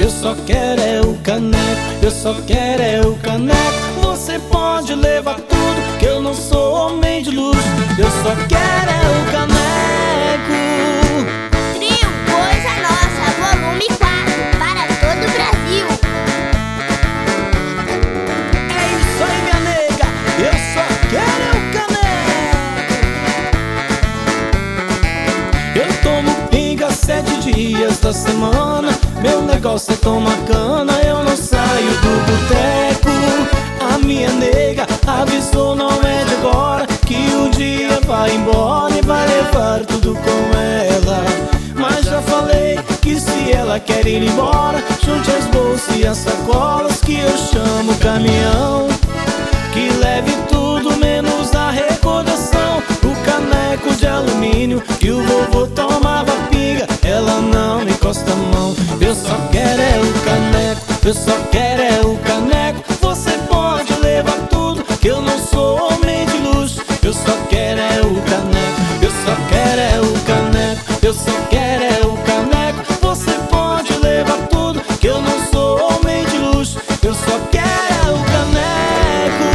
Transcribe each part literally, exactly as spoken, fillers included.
Eu só quero é o caneco, eu só quero é o caneco. Você pode levar tudo, que eu não sou homem de luxo. Eu só quero é o caneco. Trio Coisa Nossa, volume quatro, para todo o Brasil. É isso aí, minha nega, eu só quero é o caneco. Eu tomo pinga sete dias da semana. Meu negócio é tomar cana, eu não saio do boteco. A minha nega avisou, não é de agora, que o dia vai embora e vai levar tudo com ela. Mas já falei que se ela quer ir embora, junte as bolsas e as sacolas, que eu chamo o caminhão, que leve tudo menos a recordação. O caneco de alumínio que o vovô tomava pinga, ela não me encosta a mão. Eu só quero é o caneco, eu só quero é o caneco. Você pode levar tudo, que eu não sou homem de luxo. Eu só quero é o caneco, eu só quero é o caneco, eu só quero é o caneco. Você pode levar tudo, que eu não sou homem de luxo. Eu só quero é o caneco.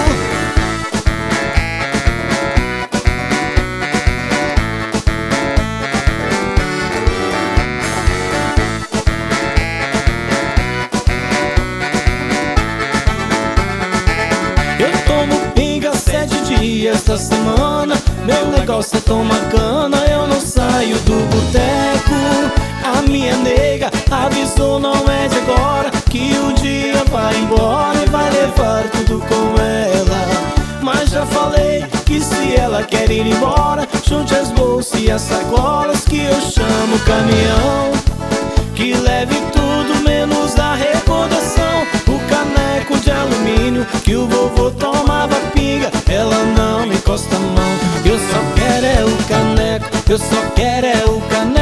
Eu tomo pinga sete dias da semana. Meu negócio é tomar cana, eu não saio do boteco. A minha nega avisou, não é de agora, que o dia vai embora e vai levar tudo com ela. Mas já falei que se ela quer ir embora, junte as bolsas e as sacolas, que eu chamo o caminhão, que leve tudo menos a recordação. O caneco de alumínio que o vovô tomava pinga, ela não me encosta a mão. Eu só quero é o caneco, eu só quero é o caneco.